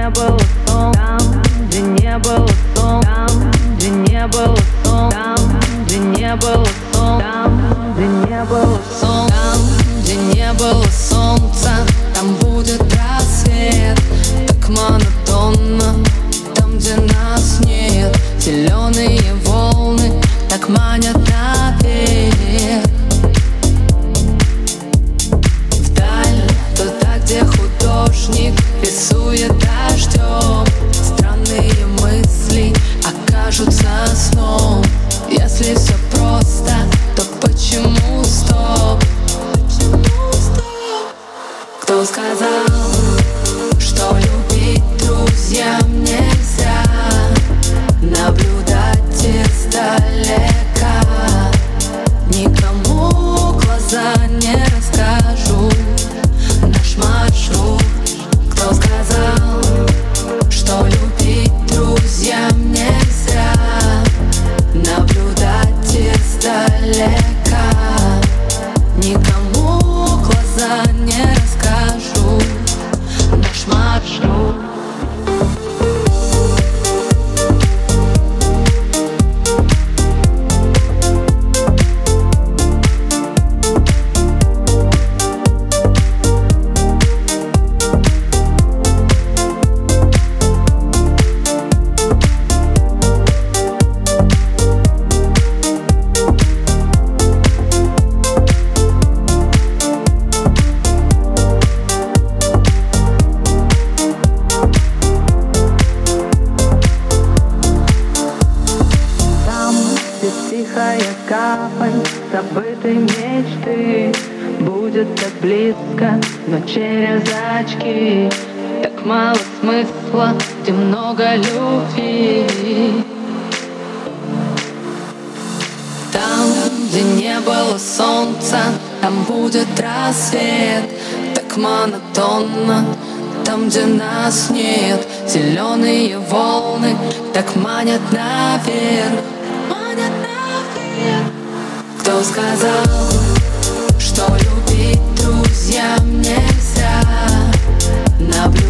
не было сон, там, где не было сон, там, где не было сон, там, где не было сон, там, где не было сон, там, где не было солнца, там будет рассвет. Так монотонно, там, где нас нет. Зеленые волны так манят наверх. Вдаль, туда, где художник рисует дождем. Странные мысли окажутся сном. Если все просто, то почему стоп? Кто сказал, что любить друзьям нельзя? Наблюдать издалека. Никому глаза не расскажу наш маршрут. Кто сказал, что любить друзьям нельзя? Наблюдать издалека. Никому глаза не расскажу наш маршрут. Тихая гавань забытой мечты будет так близко, но через очки. Так мало смысла, где много любви. Там, где не было солнца, там будет рассвет. Так монотонно, там, где нас нет. Зеленые волны так манят наверх. Кто сказал, что любить друзьям нельзя? Наблюдать